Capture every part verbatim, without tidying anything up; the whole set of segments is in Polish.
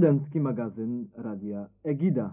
Studencki magazyn Radia Egida.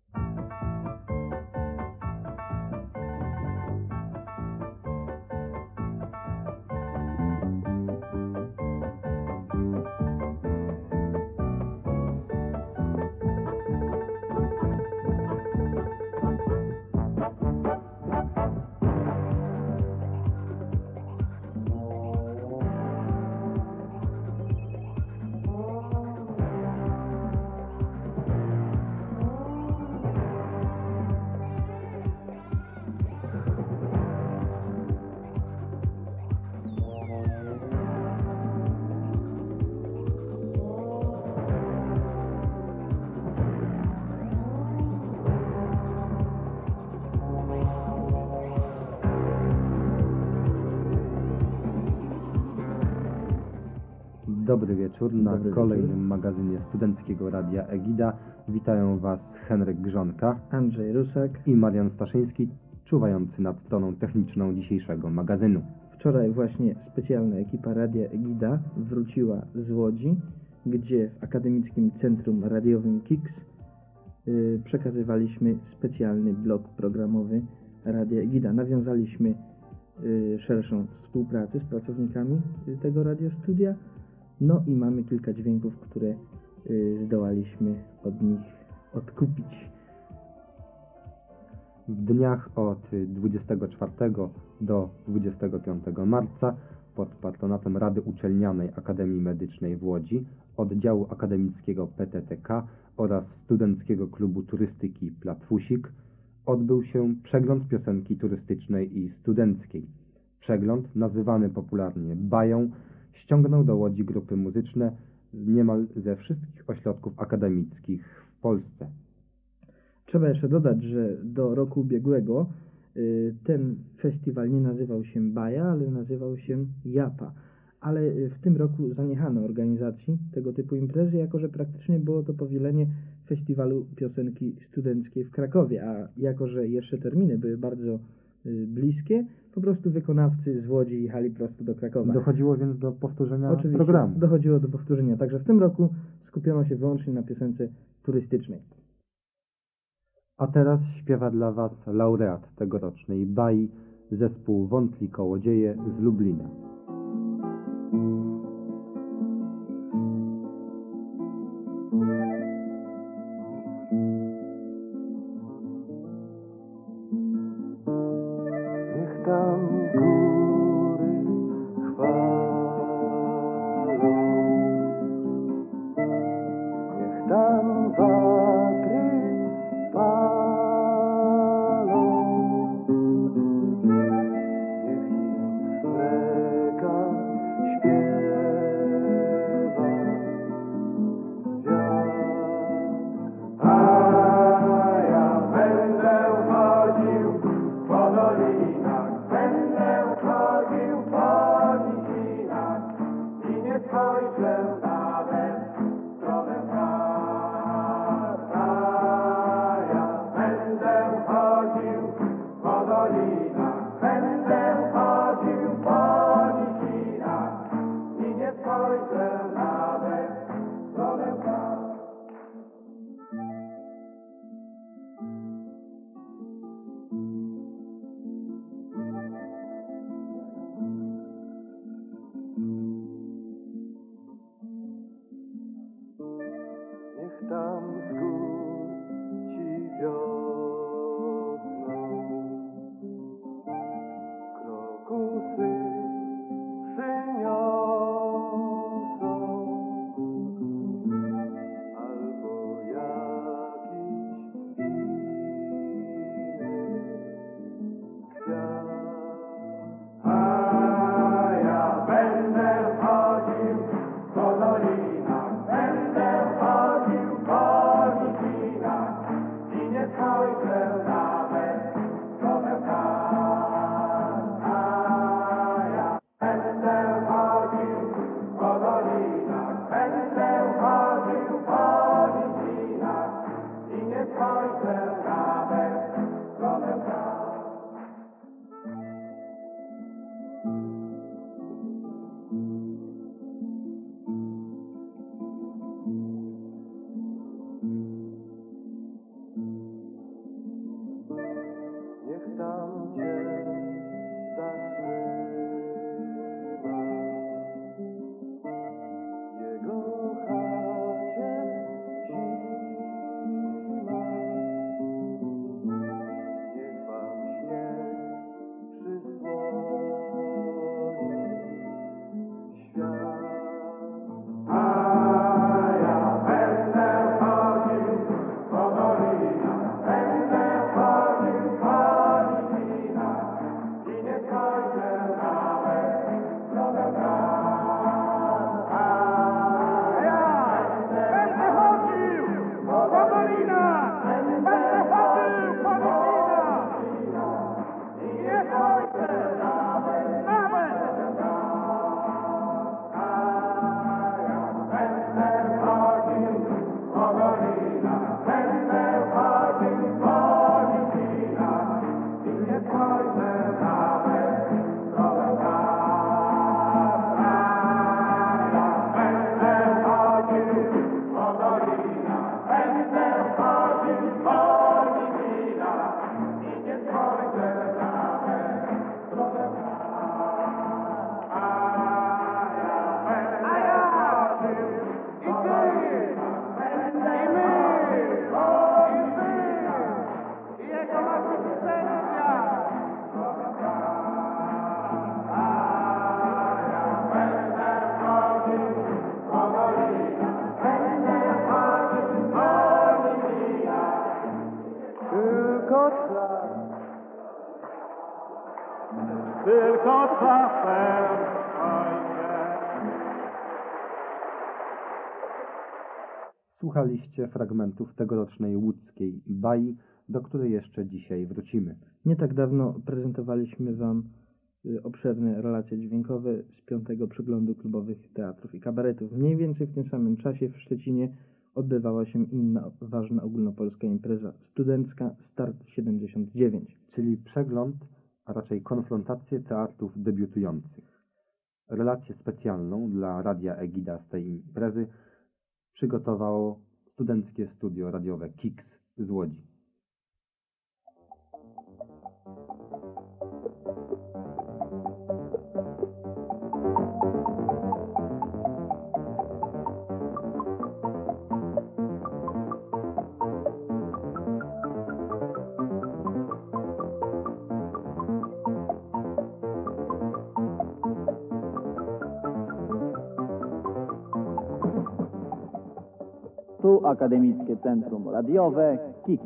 Dobry wieczór na Dobry kolejnym wieczór. magazynie Studenckiego Radia Egida. Witają Was Henryk Grzonka, Andrzej Rusak. i Marian Staszyński, czuwający nad stroną techniczną dzisiejszego magazynu. Wczoraj właśnie specjalna ekipa Radia Egida wróciła z Łodzi, gdzie w Akademickim Centrum Radiowym K I K S yy, przekazywaliśmy specjalny blok programowy Radia Egida. Nawiązaliśmy yy, szerszą współpracę z pracownikami yy, tego radiostudia. No i mamy kilka dźwięków, które y, zdołaliśmy od nich odkupić. W dniach od dwudziestego czwartego do dwudziestego piątego marca pod patronatem Rady Uczelnianej Akademii Medycznej w Łodzi, oddziału akademickiego P T T K oraz Studenckiego Klubu Turystyki Platfusik odbył się przegląd piosenki turystycznej i studenckiej. Przegląd, nazywany popularnie Bają, ściągnął do Łodzi grupy muzyczne z niemal ze wszystkich ośrodków akademickich w Polsce. Trzeba jeszcze dodać, że do roku ubiegłego y, ten festiwal nie nazywał się Baja, ale nazywał się Japa. Ale y, w tym roku zaniechano organizacji tego typu imprezy, jako że praktycznie było to powielenie festiwalu piosenki studenckiej w Krakowie, a jako że jeszcze terminy były bardzo y, bliskie, po prostu wykonawcy z Łodzi jechali prosto do Krakowa. Dochodziło więc do powtórzenia Oczywiście programu. dochodziło do powtórzenia, także w tym roku skupiono się wyłącznie na piosence turystycznej. A teraz śpiewa dla Was laureat tegorocznej Bai, zespół Wątli Kołodzieje z Lublina. Niech tam góry chwalą, niech tam wiatry palą, niech im smreka śpiewa wiatr. A ja będę chodził po dolinach, będę tam cię zatrzyma. Jego chacie zima, niech wam śnieg przysłoni świat. A ja będę chodził po dolinach, będę chodził po nizinach i nie skończę nawet nowego dnia. A ja będę chodził po dolinach, będę chodził po nizinach i nie skończę nawet, nawet Będę chodził po dolinach, będę chodził po nizinach i nie skończę nawet nowego dnia. Będę chodził po dolinach, będę chodził po nizinach i nie skończę nawet nowego dnia. A ja żył i ty, i my, i wy, i jego asystenta. A ja będę chodził po dolinach, będę chodził po nizinach. Tylko czas, tylko czasem ojcze. Słuchaliście fragmentów tegorocznej łódzkiej Bai, do której jeszcze dzisiaj wrócimy. Nie tak dawno prezentowaliśmy Wam y, obszerne relacje dźwiękowe z piątego przeglądu klubowych teatrów i kabaretów. Mniej więcej w tym samym czasie w Szczecinie odbywała się inna ważna ogólnopolska impreza studencka Start siedemdziesiąt dziewięć. Czyli przegląd, a raczej konfrontację teatrów debiutujących. Relację specjalną dla Radia Egida z tej imprezy przygotowało studenckie studio radiowe Kiks z Łodzi. Tu Akademickie Centrum Radiowe Kiks.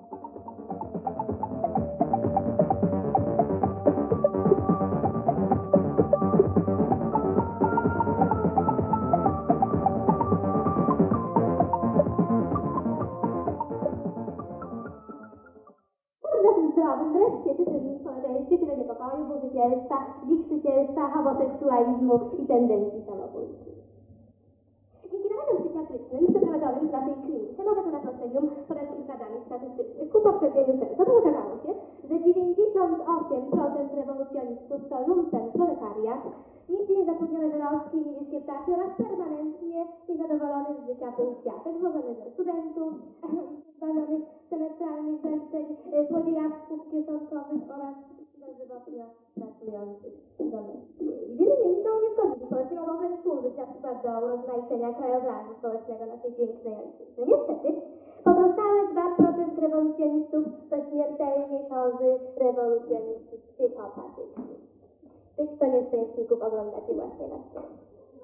Poza tym zdrowym wreszcie życzę społeczeństwie tyle niepokoju, burzycielstwa, wichrzycielstwa, homoseksualizmu i tendencji samobójczych. Dzięki naradom psychiatrycznym przeprowadzonym w naszej klinice mogę to na procedzium podać kilka danych statystycznych ku pokrzepieniu sensu. To okazało się, że dziewięćdziesiąt osiem procent rewolucjonistów to lumpen proletariat, nigdy nie zatrudnione wyrostki, niebieskie ptaki oraz permanentnie niezadowolonych z życia półświatek, złożonych ze studentów, zbawionych semestralnych zleceń, złodziejawców kieszonkowych oraz dożywotnio pracujących domyślnie. Wiele mieli są niezgodni społecznie mogą wręcz służyć na przykład do urozmaicenia krajobrazu społecznego naszej pięknej ojczyzny. Niestety, pozostałe dwa procent rewolucjonistów to śmiertelnie chorzy rewolucjoniści psychopatyczni. Tych to nieszczęśników oglądacie właśnie na scenie.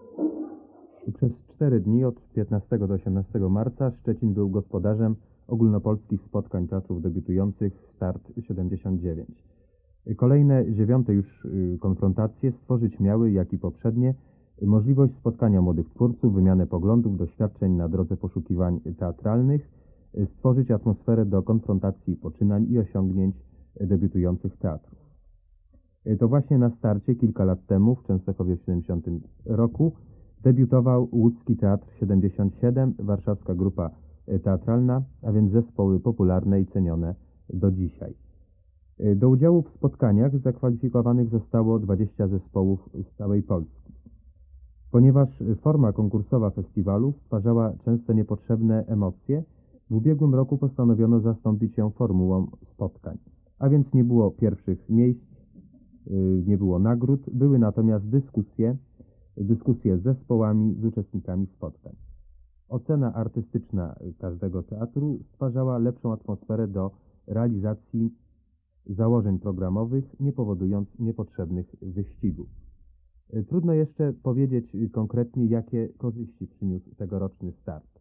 Przez cztery dni od piętnastego do osiemnastego marca Szczecin był gospodarzem ogólnopolskich spotkań teatrów debiutujących Start siedemdziesiąt dziewięć. Kolejne, dziewiąte już konfrontacje stworzyć miały, jak i poprzednie, możliwość spotkania młodych twórców, wymianę poglądów, doświadczeń na drodze poszukiwań teatralnych, stworzyć atmosferę do konfrontacji poczynań i osiągnięć debiutujących teatrów. To właśnie na starcie kilka lat temu, w Częstochowie w siedemdziesiątym roku, debiutował Łódzki Teatr siedemdziesiąt siedem, warszawska grupa teatralna, a więc zespoły popularne i cenione do dzisiaj. Do udziału w spotkaniach zakwalifikowanych zostało dwadzieścia zespołów z całej Polski. Ponieważ forma konkursowa festiwalu stwarzała często niepotrzebne emocje, w ubiegłym roku postanowiono zastąpić ją formułą spotkań. A więc nie było pierwszych miejsc, yy, nie było nagród, były natomiast dyskusje, dyskusje z zespołami, z uczestnikami spotkań. Ocena artystyczna każdego teatru stwarzała lepszą atmosferę do realizacji założeń programowych, nie powodując niepotrzebnych wyścigów. Trudno jeszcze powiedzieć konkretnie, jakie korzyści przyniósł tegoroczny start.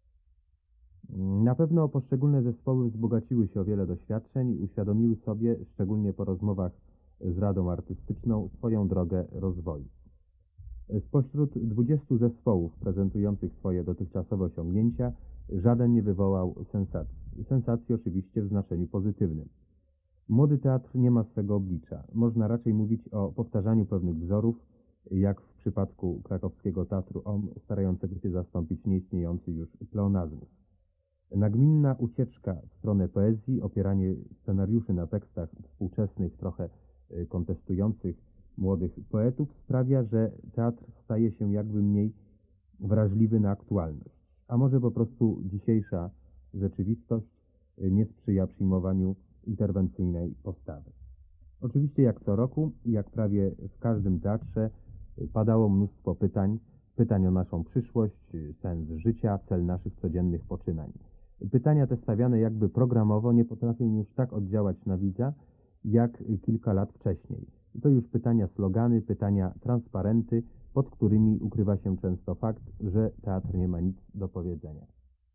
Na pewno poszczególne zespoły wzbogaciły się o wiele doświadczeń i uświadomiły sobie, szczególnie po rozmowach z Radą Artystyczną, swoją drogę rozwoju. Spośród dwudziestu zespołów prezentujących swoje dotychczasowe osiągnięcia żaden nie wywołał sensacji. Sensacji oczywiście w znaczeniu pozytywnym. Młody teatr nie ma swego oblicza. Można raczej mówić o powtarzaniu pewnych wzorów, jak w przypadku krakowskiego Teatru O M, starającego się zastąpić nieistniejący już pleonazmus. Nagminna ucieczka w stronę poezji, opieranie scenariuszy na tekstach współczesnych, trochę kontestujących młodych poetów sprawia, że teatr staje się jakby mniej wrażliwy na aktualność. A może po prostu dzisiejsza rzeczywistość nie sprzyja przyjmowaniu interwencyjnej postawy. Oczywiście jak co roku i jak prawie w każdym teatrze padało mnóstwo pytań, pytań o naszą przyszłość, sens życia, cel naszych codziennych poczynań. Pytania te stawiane jakby programowo nie potrafią już tak oddziałać na widza, jak kilka lat wcześniej. To już pytania slogany, pytania transparenty, pod którymi ukrywa się często fakt, że teatr nie ma nic do powiedzenia.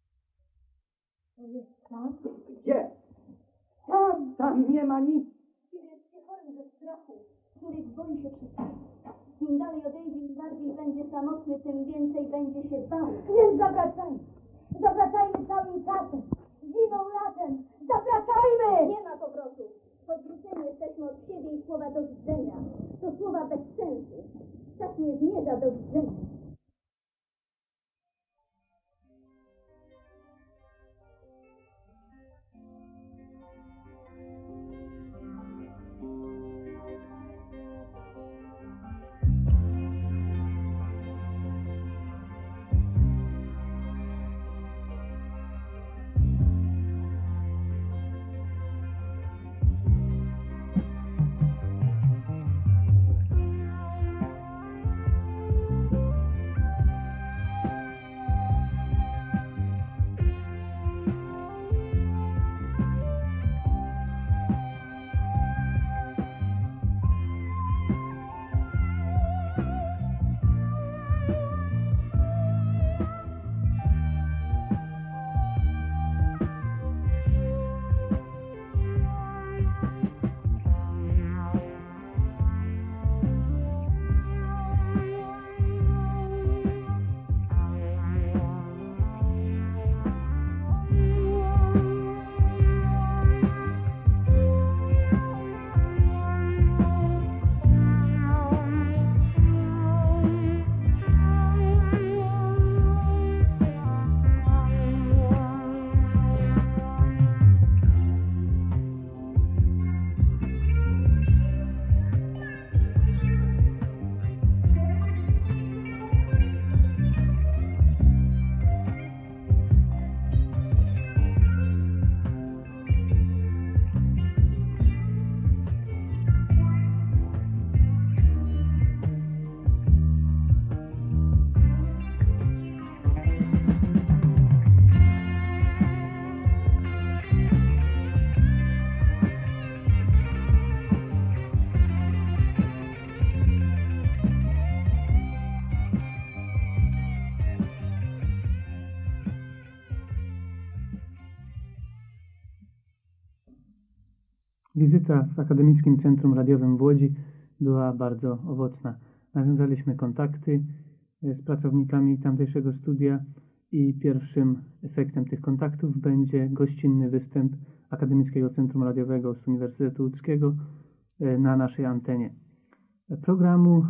Jest tam? Gdzie? Tam, tam nie ma nic. Jest chory ze strachu. Człowiek boi się wszystkiego. Im dalej odejdzie, im bardziej będzie samotny, tym więcej będzie się bał. Więc zawracajmy. Zawracajmy całym czasem. Zimą, latem. Zawracajmy! Nie ma powrotu. Odwróceni jesteśmy od siebie i słowa do widzenia. To słowa bez sensu. Tak nie zmierza do widzenia. Wizyta w Akademickim Centrum Radiowym w Łodzi była bardzo owocna. Nawiązaliśmy kontakty z pracownikami tamtejszego studia i pierwszym efektem tych kontaktów będzie gościnny występ Akademickiego Centrum Radiowego z Uniwersytetu Łódzkiego na naszej antenie. Programu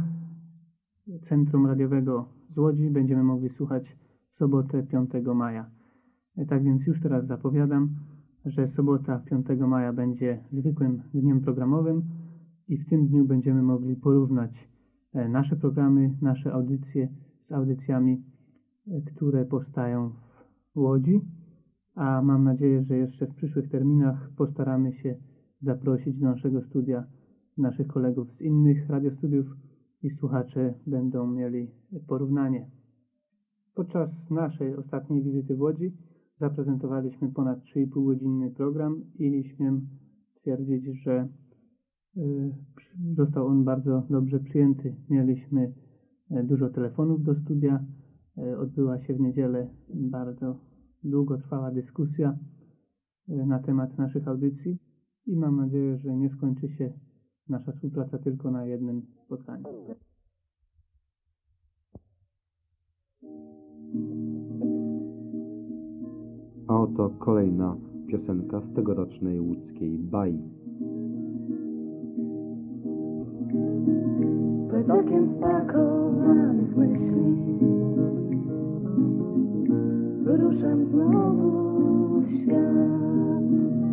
Centrum Radiowego z Łodzi będziemy mogli słuchać w sobotę piątego maja. Tak więc już teraz zapowiadam, że sobota piątego maja będzie zwykłym dniem programowym i w tym dniu będziemy mogli porównać nasze programy, nasze audycje z audycjami, które powstają w Łodzi, a mam nadzieję, że jeszcze w przyszłych terminach postaramy się zaprosić do naszego studia naszych kolegów z innych radiostudiów i słuchacze będą mieli porównanie. Podczas naszej ostatniej wizyty w Łodzi zaprezentowaliśmy ponad trzy i pół godzinny program i śmiem twierdzić, że został on bardzo dobrze przyjęty. Mieliśmy dużo telefonów do studia, odbyła się w niedzielę bardzo długotrwała dyskusja na temat naszych audycji i mam nadzieję, że nie skończy się nasza współpraca tylko na jednym spotkaniu. A oto kolejna piosenka z tegorocznej łódzkiej Bai. Przed okiem spakowanych myśli wyruszam znowu w świat.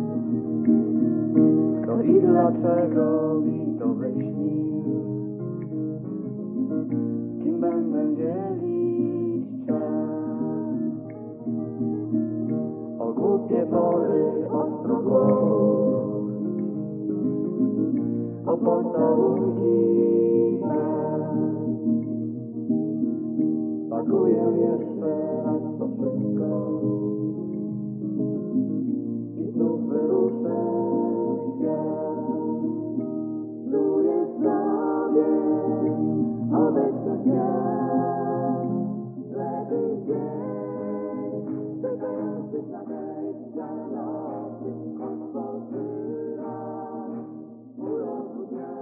Kto i dlaczego mi to wyśnił? Z kim będę dzielić czas? O głupie pory ostro głos, o pocałunki pakuję jeszcze raz to wszystko i znów wyruszę w świat. Czuję w sobie obecny świat, ślepy dzień, czekający na wejścia nocy, otworzyła uroku dnia.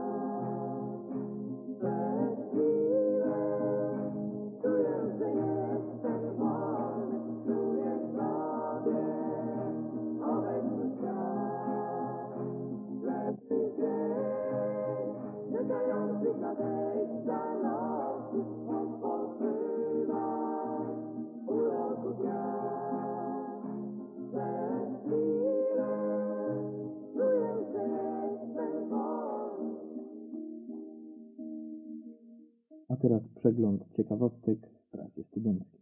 Przez chwilę czuję, że jestem wolny, czuję w sobie obecny świat. Ślepy dzień, czekający na wejścia nocy, odpoczywa uroku dnia. Przez chwilę czuję, że jestem wolny. A teraz przegląd ciekawostek z pracy studenckiej.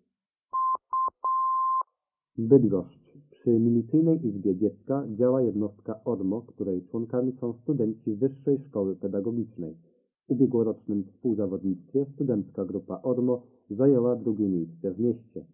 Bydgoszcz. Przy Milicyjnej Izbie Dziecka działa jednostka O D M O, której członkami są studenci Wyższej Szkoły Pedagogicznej. W ubiegłorocznym współzawodnictwie studencka grupa O D M O zajęła drugie miejsce w mieście.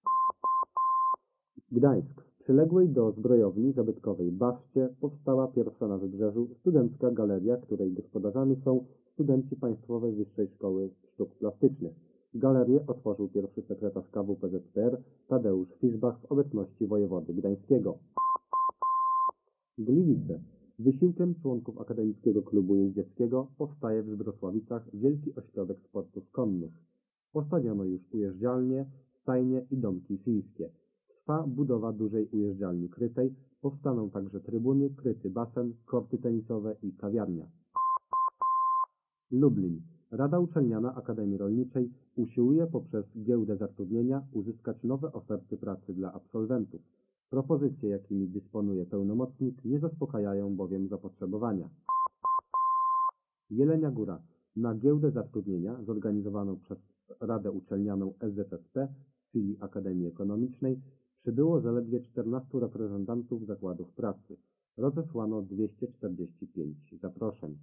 Gdańsk. W przyległej do zbrojowni zabytkowej Baszcie powstała pierwsza na Wybrzeżu studencka galeria, której gospodarzami są studenci Państwowej Wyższej Szkoły Sztuk Plastycznych. Galerię otworzył pierwszy sekretarz K W P Z P R Tadeusz Fiszbach w obecności wojewody gdańskiego. Gliwice. Wysiłkiem członków Akademickiego Klubu Jeździeckiego powstaje w Zbrosławicach wielki ośrodek sportów konnych. Postawiono już ujeżdżalnie, stajnie i domki fińskie. Trwa budowa dużej ujeżdżalni krytej, powstaną także trybuny, kryty basen, korty tenisowe i kawiarnia. Lublin. Rada Uczelniana Akademii Rolniczej usiłuje poprzez giełdę zatrudnienia uzyskać nowe oferty pracy dla absolwentów. Propozycje, jakimi dysponuje pełnomocnik, nie zaspokajają bowiem zapotrzebowania. Jelenia Góra. Na giełdę zatrudnienia zorganizowaną przez Radę Uczelnianą S Z S P w filii Akademii Ekonomicznej przybyło zaledwie czternastu reprezentantów zakładów pracy. Rozesłano dwieście czterdzieści pięć zaproszeń.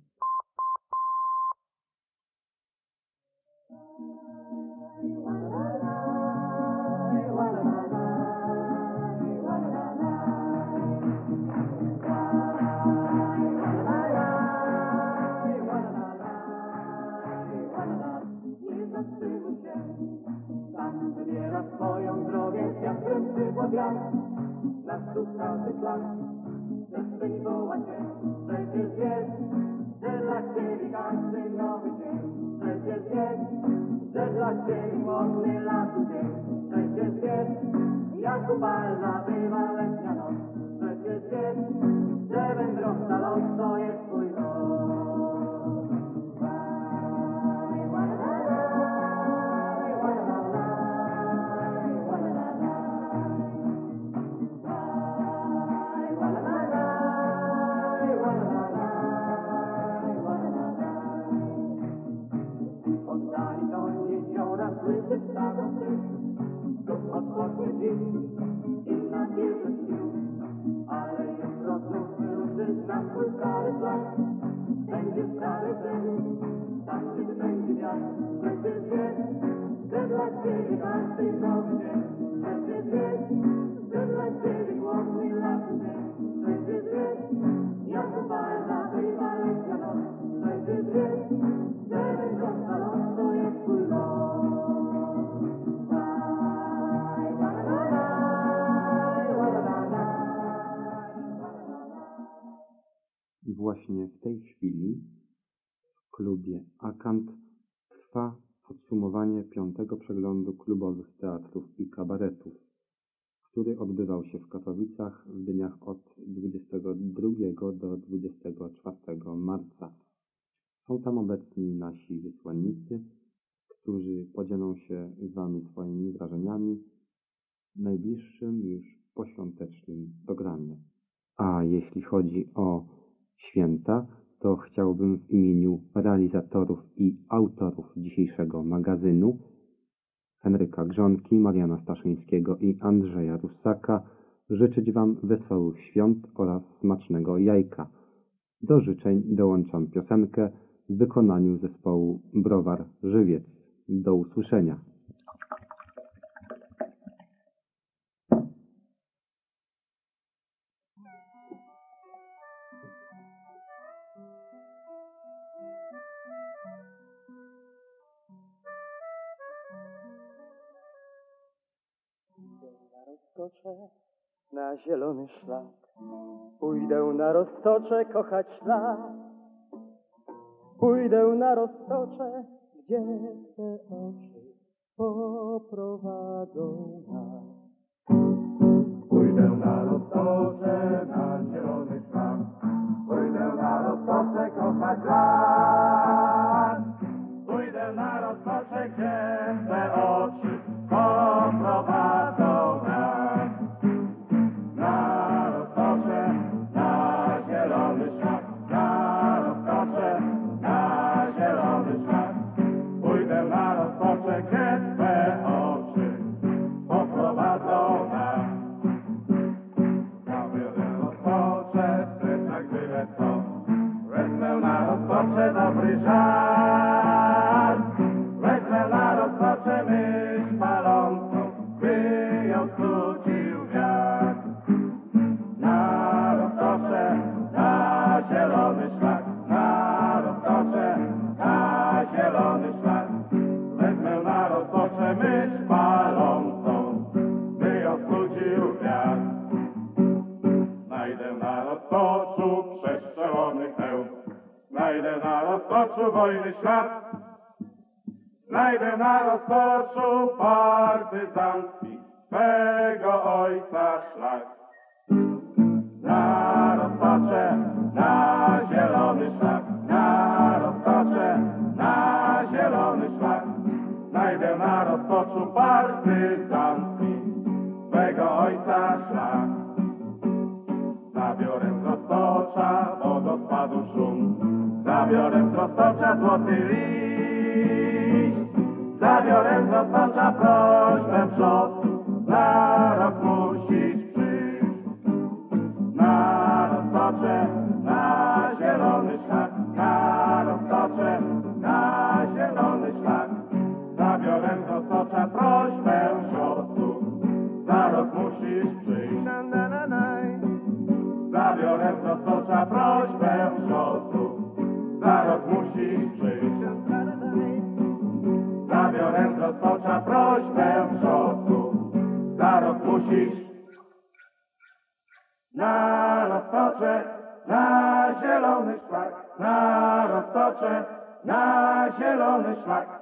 Tam wybiera swoją drogę, jak kręcy podjazd. Na stół każdy szlak, przestrzeń woła cię. Przecież wiesz, że dla ciebie każdy nowy dzień. Przecież wiesz, że dla ciebie młody lasu dzień. Przecież wiesz, jak upalna bywa letnia noc. Przecież wiesz, że wędrowca los to jest twój los. Oddali to jeziora, słyszysz ptaków krzyk. Znów odpocznie dziś i nabierze sił. Ale jutro znów wyruszysz na swój kraj. chwili w klubie Akant trwa podsumowanie piątego przeglądu klubowych teatrów i kabaretów, który odbywał się w Katowicach w dniach od dwudziestego drugiego do dwudziestego czwartego marca. Są tam obecni nasi wysłannicy, którzy podzielą się z Wami swoimi wrażeniami w najbliższym już poświątecznym programie. A jeśli chodzi o święta, to chciałbym w imieniu realizatorów i autorów dzisiejszego magazynu, Henryka Grządki, Mariana Staszyńskiego i Andrzeja Rusaka, życzyć Wam wesołych świąt oraz smacznego jajka. Do życzeń dołączam piosenkę w wykonaniu zespołu Browar Żywiec. Do usłyszenia. Roztoczę na zielony szlak, pójdę na roztocze kochać las. Pójdę na roztocze, gdzie te oczy poprowadzą nas. Pójdę na roztocze na zielony szlak, pójdę na roztocze kochać las. Pójdę na roztocze, gdzie te oczy poprowadzą nas. Na roztocze, na zielony szlak, na roztocze, na zielony szlak. Pójdę na roztocze, gdzie Twe oczy poprowadzą nas. Zabiorę roztocze, w plecach byle co, wezmę na roztocze dobry żart. Wezmę na roztocze myśl palącą, by ją skrócił wiatr. Na roztocze, na zielony szlak, na roztocze, na zielony szlak. Wezmę na roztocze myśl palącą, by ją skrócił wiatr. Znajdę na roztoczu przestrzelony hełm, znajdę na roztoczu wojny ślad. Znajdę na roztoczu partyzantki swego ojca szlak. Na roztocze, na zielony szlak, na roztocze, na zielony szlak. Znajdę na roztoczu partyzantki swego ojca szlak. Zabiorę z roztocza wodospadu szum, zabiorę z roztocza złoty liść. Zabiorę z roztocza prośbę wrzosu, na rok musisz przyjść. Na roztocze, na zielony szlak, na roztocze, na zielony szlak. Zabiorę z roztocza prośbę wrzosu, za rok musisz przyjść. Zabiorę z roztocza prośbę wrzosu, za rok musisz przyjść. Zabiorę z roztocza prośbę wrzosu, za rok musisz. Na roztocze, na zielony szlak, na roztocze, na zielony szlak.